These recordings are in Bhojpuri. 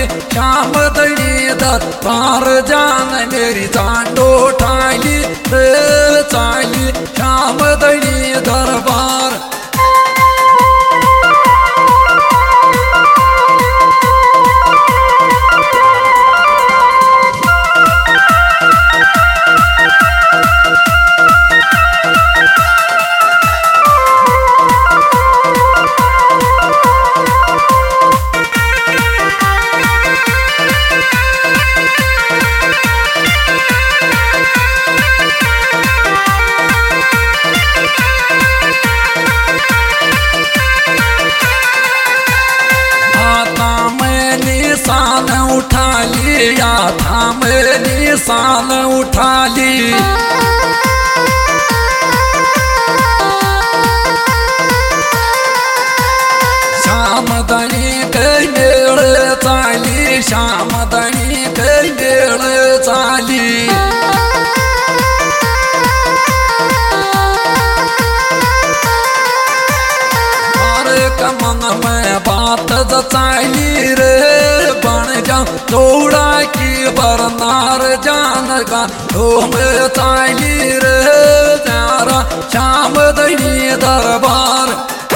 श्याम दड़ी दरबार जान मेरी चांडो ठाली रे चाली श्याम दड़ी दरबार। निशान उठा लिया था मैं निशान उठा ली। श्याम दड़ी के मेल चाली श्याम दड़ी के मेल चाली। मन में बात जचाली रे बन जा जोड़ा की बरनार जान का धूम चाली रे प्यारा श्याम दड़ी दरबार।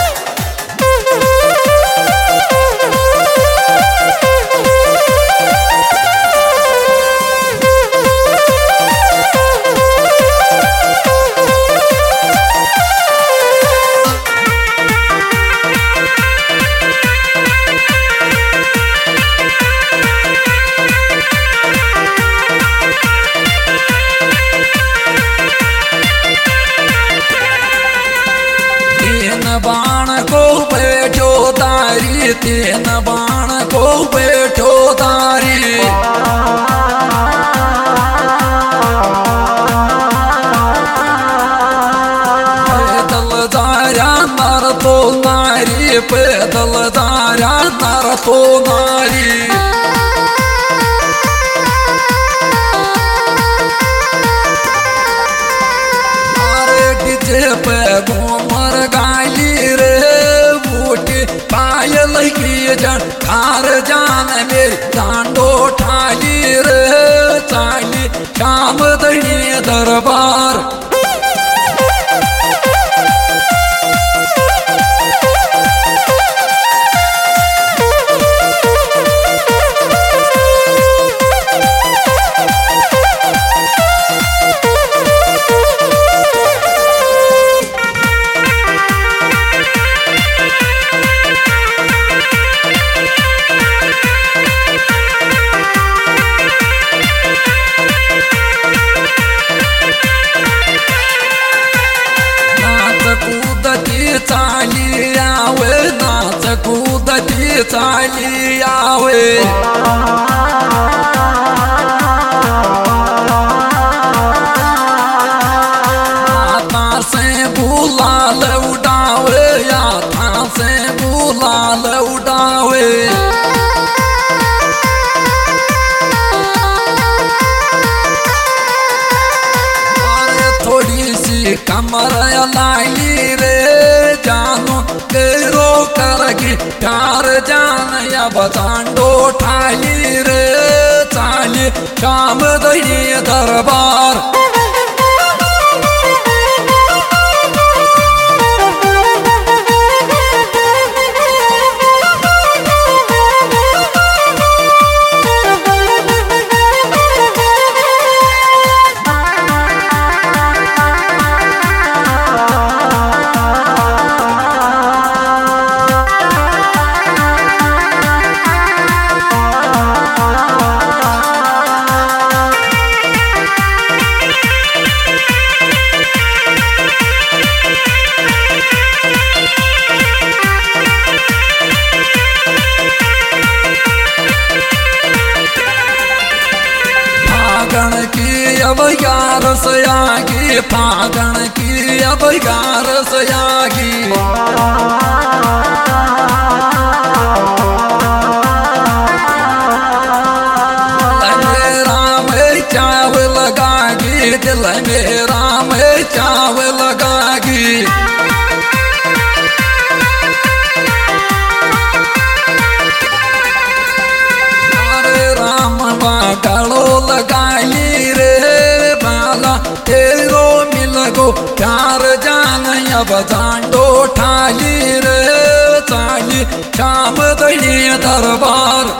बाण को बैठो तारी तीन बाण को बैठो तारी। पैदल दारा नर तो नारी पैदल दारा नर तो नारी। डीजे पे घूमर गाली रे बूटी पायल की जन कार जान मेरी डांडो ठाली रे चाली श्याम दड़ी दरबार। चाली आवे नाच कूदती चाली आवे। आता से गुलाल उड़ावे आता से गुलाल उड़ावे। अरे थोड़ी सी कमर लाली रे जानो केरो करगी प्यार जान या बचांडो ठाली रे चाली श्याम दड़ी दरबार। अब जांडो ठाली रे चाली श्याम दणी दरबार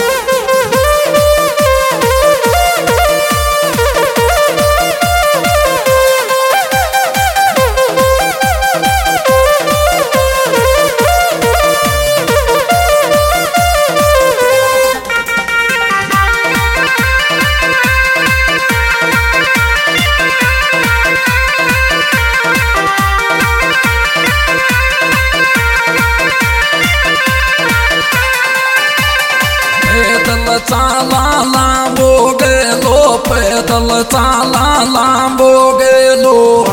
चाला लांबो गेलो पैदल चाला लांबो गेलो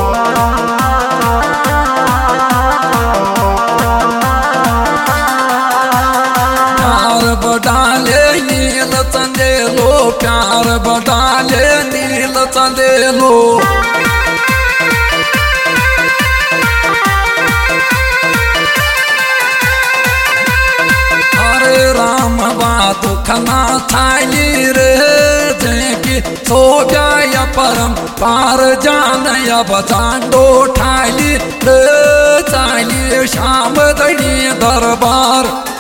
प्यार बडाले नील चंदेलो प्यार बडाले नील चंदेलो राम बात खना थाली रे जेकी सो गया परम पार जान अब जांडो ठाली रे चाली श्याम दणी दरबार।